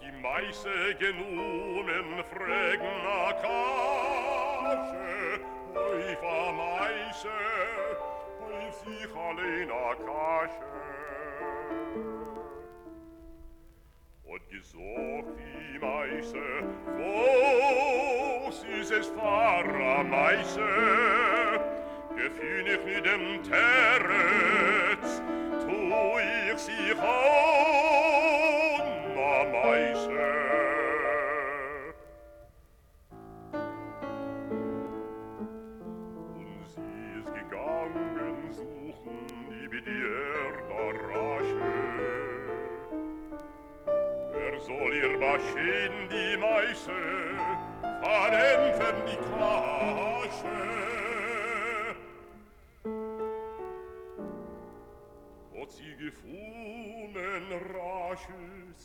die Meise genommen frägen a Kasche, häuf a Meise, häuf sich allein a Kasche. Und gesorgt die Meise, was ist es Pfarrer Meise, gefühl ich mit dem Terretz, tu ich sie an, a Meise. Und sie ist gegangen, suchen die bei dir Garage. Wer soll ihr waschen die Meise, verämpfen die Kasche? Hat sie gefunden Rasches,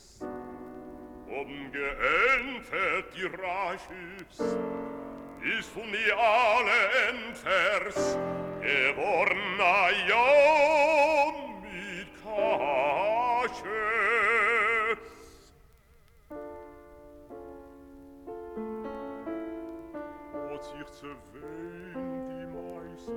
geentfert die Rasches, ist von die alle Entfers geworden a Jahr mit Kasches. Hat sich zerwehnt die Meise,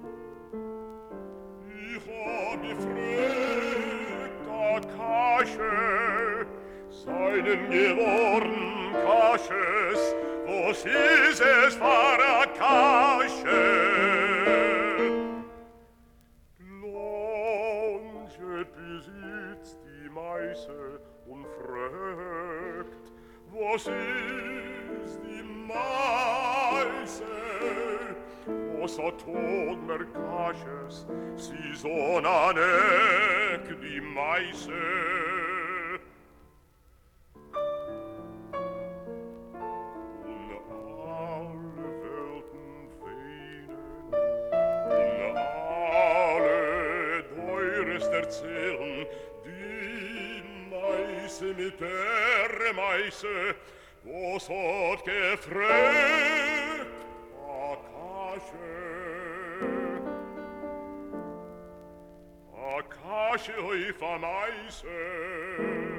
ich hab gefragt a Kasche, seinen geworden Kasches, was ist es für a Kasche? Lanchet besitzt die Meise und fragt, was ist die Meise? Was hat tot mer Kasches, sie so nanek die Meise? Erzählen die Meise mit der Meise, was hat gefragt a Kasche häuf a Meise.